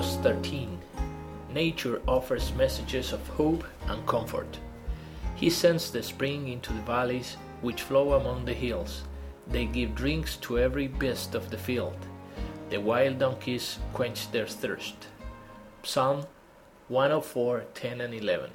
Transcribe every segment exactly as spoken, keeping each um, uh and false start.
Exodus thirteen, nature offers messages of hope and comfort. He sends the spring into the valleys which flow among the hills. They give drinks to every beast of the field. The wild donkeys quench their thirst. Psalm one oh four, ten and eleven.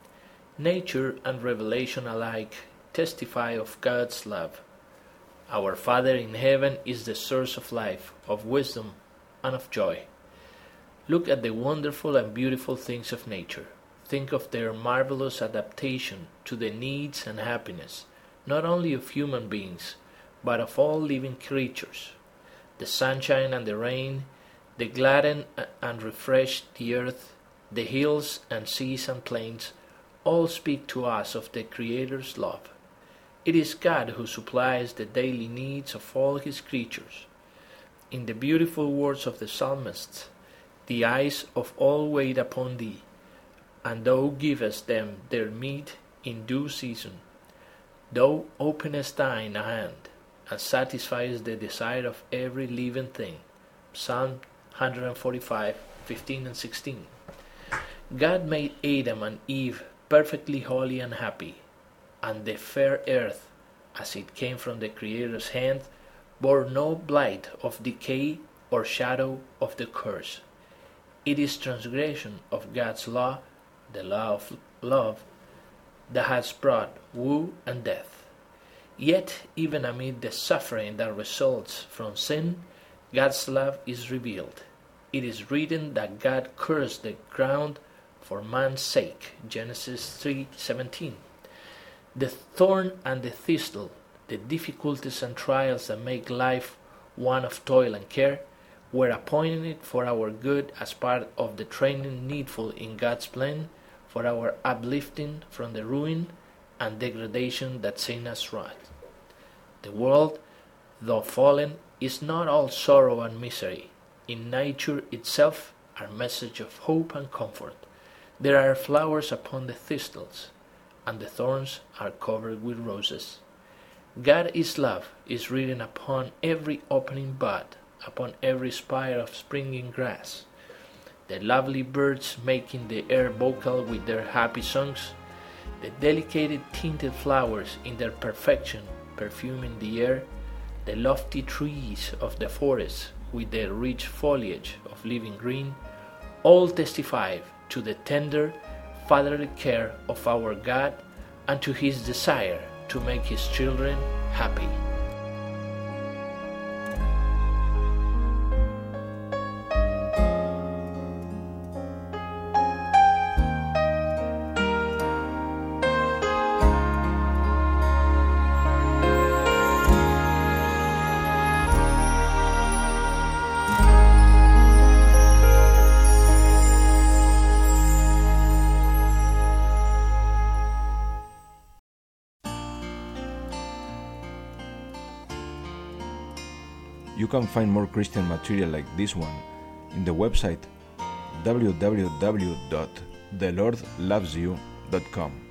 Nature and revelation alike testify of God's love. Our Father in heaven is the source of life, of wisdom, and of joy. Look at the wonderful and beautiful things of nature. Think of their marvelous adaptation to the needs and happiness, not only of human beings, but of all living creatures. The sunshine and the rain, the gladden and refresh the earth, the hills and seas and plains, all speak to us of the Creator's love. It is God who supplies the daily needs of all His creatures. In the beautiful words of the psalmist, the eyes of all wait upon Thee, and Thou givest them their meat in due season. Thou openest Thine hand, and satisfiest the desire of every living thing. Psalm one forty-five, fifteen and sixteen. God made Adam and Eve perfectly holy and happy, and the fair earth, as it came from the Creator's hand, bore no blight of decay or shadow of the curse. It is transgression of God's law, the law of love, that has brought woe and death. Yet, even amid the suffering that results from sin, God's love is revealed. It is written that God cursed the ground for man's sake, Genesis three seventeen. The thorn and the thistle, the difficulties and trials that make life one of toil and care, were appointed for our good as part of the training needful in God's plan for our uplifting from the ruin and degradation that sin has wrought. The world, though fallen, is not all sorrow and misery. In nature itself are messages of hope and comfort. There are flowers upon the thistles, and the thorns are covered with roses. God is love is written upon every opening bud, upon every spire of springing grass. The lovely birds making the air vocal with their happy songs, the delicate tinted flowers in their perfection perfuming the air, the lofty trees of the forest with their rich foliage of living green, all testify to the tender, fatherly care of our God and to His desire to make His children happy. You can find more Christian material like this one in the website w w w dot the lord loves you dot com.